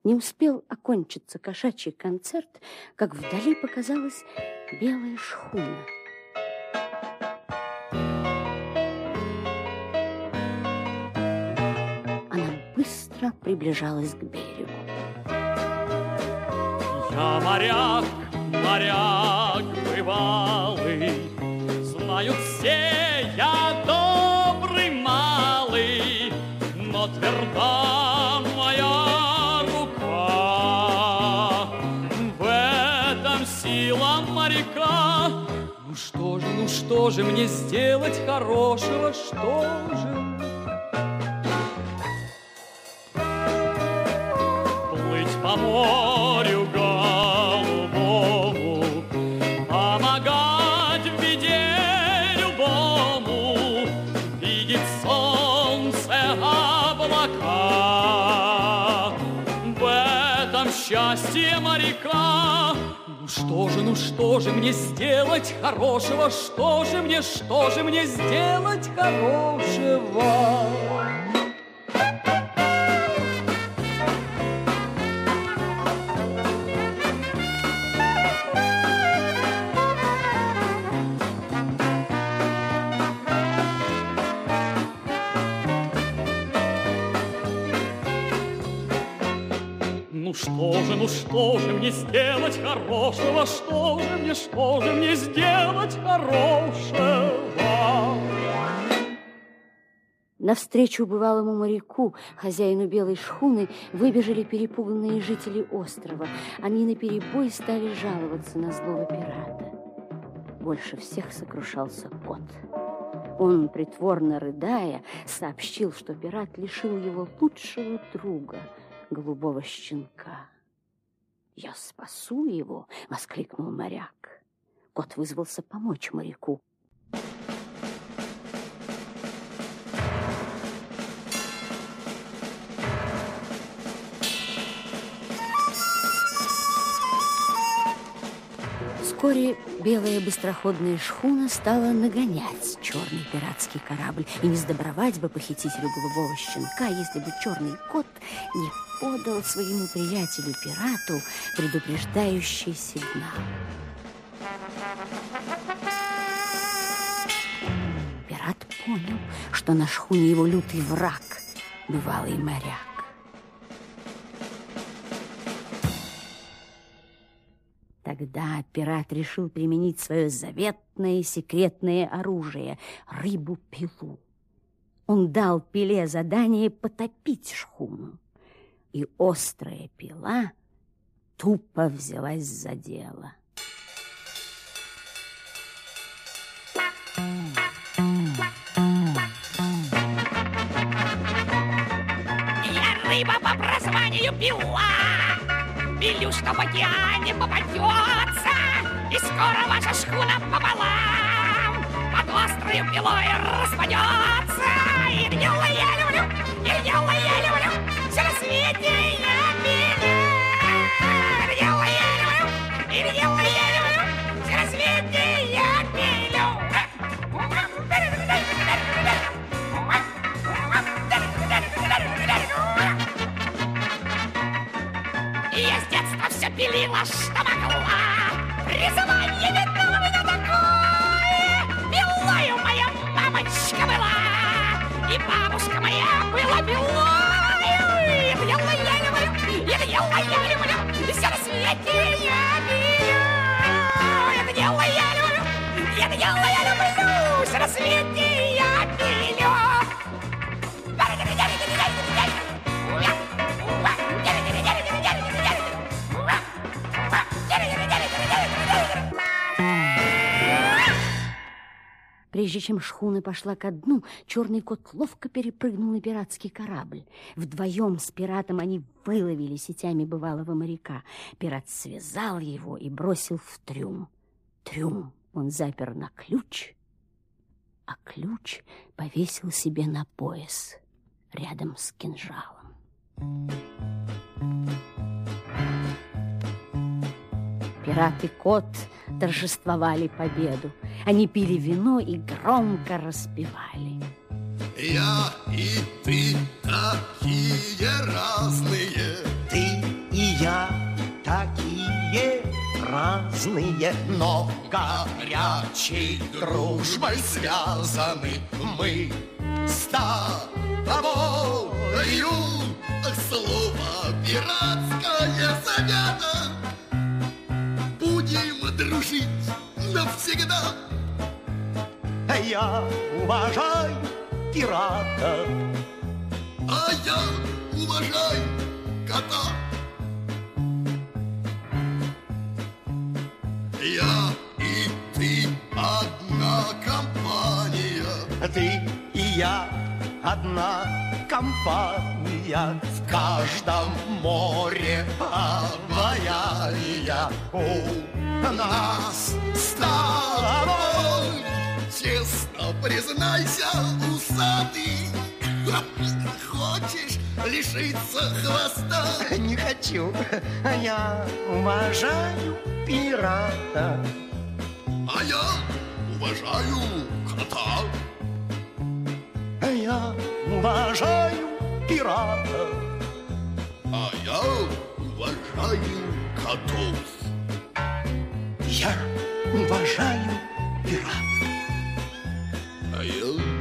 Не успел окончиться кошачий концерт, как вдали показалась белая шхуна. Она быстро приближалась к берегу. Я моряк, моряк бывалый, знают все, я добрый малый, но тверда моя рука. В этом сила моряка. Ну что же мне сделать хорошего, что же? Плыть по морю голубому, помогать в беде любому, видеть солнце, облака. В этом счастье моряка. Ну что же мне сделать хорошего? Что же мне сделать хорошего? Ну что же мне сделать хорошего? Что же мне сделать хорошего? Навстречу бывалому моряку, хозяину белой шхуны, выбежали перепуганные жители острова. Они наперебой стали жаловаться на злого пирата. Больше всех сокрушался кот. Он, притворно рыдая, сообщил, что пират лишил его лучшего друга, голубого щенка. «Я спасу его!» — воскликнул моряк. Кот вызвался помочь моряку. Вскоре белая быстроходная шхуна стала нагонять черный пиратский корабль, и не сдобровать бы похитителю голубого щенка, если бы черный кот не подал своему приятелю-пирату предупреждающий сигнал. Пират понял, что на шхуне его лютый враг, бывалый моряк. Тогда пират решил применить свое заветное секретное оружие — рыбу-пилу. Он дал пиле задание потопить шхуну, и острая пила тупо взялась за дело. Я рыба по прозванию Пила. Пилю, что в океане попадется, и скоро ваша шхуна пополам под острою пилой распадется. Ирьяла я люблю, все на свете я пилю. Ирьяла я люблю, все на свете я пилю. И я с детства все пилила, что могла. Призвание видно у меня такое. Пилою моя мамочка была, и бабушка моя была пилою. Ирьяла я люблю, и все на свете я пилю. Это дело я люблю, все на свете я пилю. Прежде чем шхуна пошла ко дну, черный кот ловко перепрыгнул на пиратский корабль. Вдвоем с пиратом они выловили сетями бывалого моряка. Пират связал его и бросил в трюм. Трюм он запер на ключ, а ключ повесил себе на пояс рядом с кинжалом. Пират и кот торжествовали победу. Они пили вино и громко распевали. Я и ты такие разные, ты разные, но горячей дружбой связаны мы с тобою. Слово пиратское завято, будем дружить навсегда. Я уважаю пирата, а я уважаю кота. Я и ты одна компания. Ты и я одна компания. В каждом море обаяния у нас с тобой. Честно признайся, усатый, хочешь лишиться хвоста? Не хочу. Я уважаю пирата, а я уважаю кота. Я уважаю пирата, а я уважаю котов. Я уважаю пирата, а я